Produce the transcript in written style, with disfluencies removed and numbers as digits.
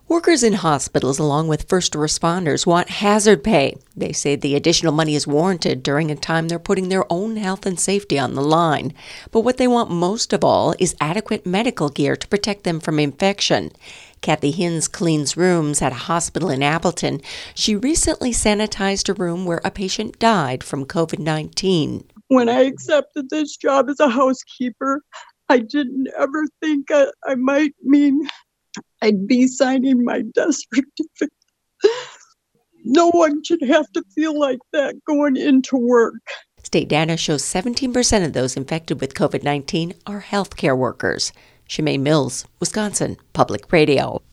Workers in hospitals, along with first responders, want hazard pay. They say the additional money is warranted during a time they're putting their own health and safety on the line. But what they want most of all is adequate medical gear to protect them from infection. Kathy Hinz cleans rooms at a hospital in Appleton. She recently sanitized a room where a patient died from COVID-19. When I accepted this job as a housekeeper, I didn't ever think I might mean I'd be signing my death certificate. No one should have to feel like that going into work. State data shows 17% of those infected with COVID-19 are healthcare workers. Shemay Mills, Wisconsin Public Radio.